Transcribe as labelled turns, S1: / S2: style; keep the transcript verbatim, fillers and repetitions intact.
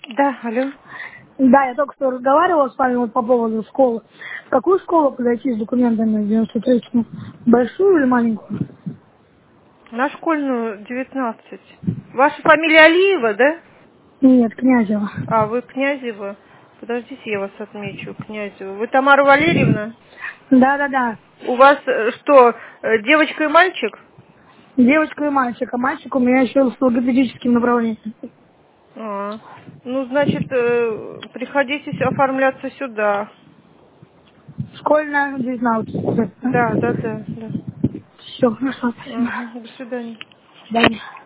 S1: Да, алло.
S2: Да, я только что разговаривала с вами вот по поводу школы. В какую школу подойти с документами в девяносто третью? Большую или маленькую?
S1: На школьную девятнадцать. Ваша фамилия Алиева, да?
S2: Нет, Князева.
S1: А, вы Князева. Подождите, я вас отмечу, Князева. Вы Тамара Валерьевна?
S2: Да-да-да.
S1: У вас э, что, э, девочка и мальчик?
S2: Девочка и мальчик. А мальчик у меня еще с логопедическим направлением.
S1: А, ну, значит, э, приходите с- оформляться сюда.
S2: Школьная девятнадцать.
S1: Да, да, да, да.
S2: Все, хорошо, спасибо.
S1: Ага, до свидания.
S2: До свидания.